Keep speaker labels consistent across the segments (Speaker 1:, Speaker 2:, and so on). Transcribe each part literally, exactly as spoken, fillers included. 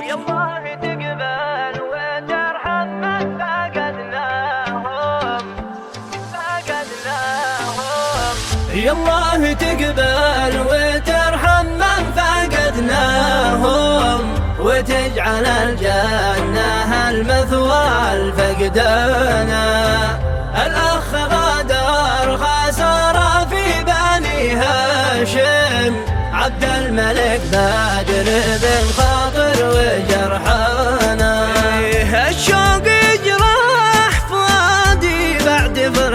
Speaker 1: يالله تقبل وترحم من فقدناهم فقدناهم يالله تقبل وترحم من فقدناهم وتجعل الجنة المثوى الفقدانا. الأخ غادر خسر في بني هاشم عبد الملك بادر بالخاطر وجرحانا. الشوق يجرح فؤادي بعد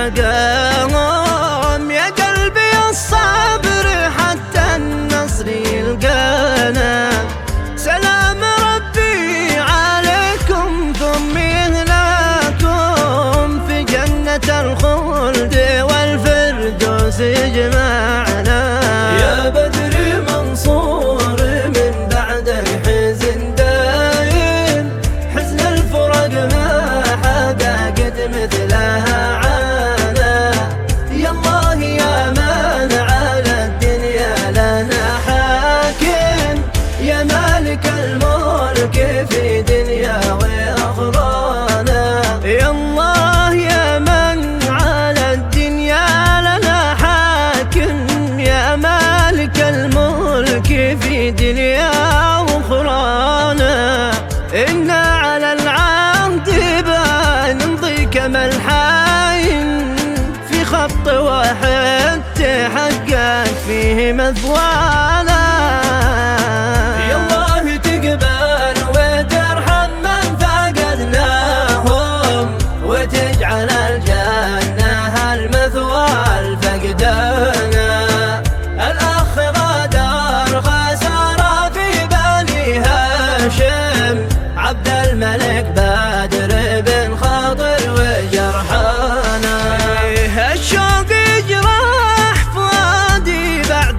Speaker 1: فرقهم يا قلبي الصبر حتى النصر يلقانا. سلام ربي عليكم ثم يهلاكم في جنة الخلد والفردوس يجمعنا. يا بدر منصور من بعد الحزن دايم حزن الفرق ما حدا قد مثلها عانى. يا الله يا من على الدنيا لنا حاكم يا مالك الملك في دنيا وأخرانا. يا الله يا من على الدنيا لنا حاكم يا مالك الملك في دنيا وأخرانا. إنا على العهد بنمضي كما الحاين في خط واحد تحقق فيه مثوانا. يالله تقبل وترحم من فقدناهم وتجعل الجنة المثوى الفقدانا. الأخ غادر خسر في بني هاشم عبد الملك بادر بالخاطر وجرحانا. الشوق يجرح فؤادي بعد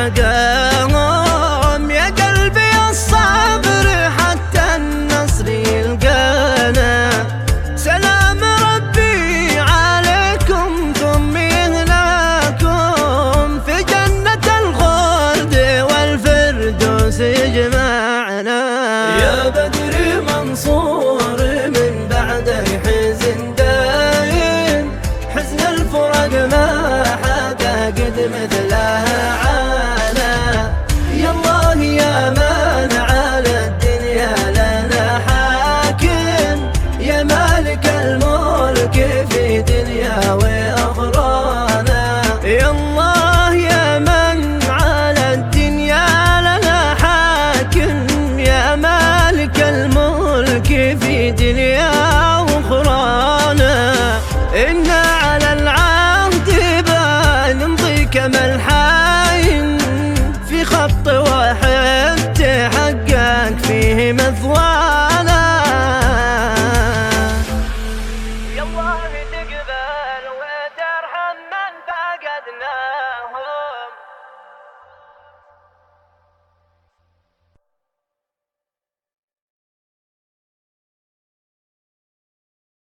Speaker 1: فرقهم يا قلبي الصبر حتى النصر يلقانا. سلام ربي عليكم ثم يهلاكم في جنة الخلد والفردوس يجمعنا. يا بدر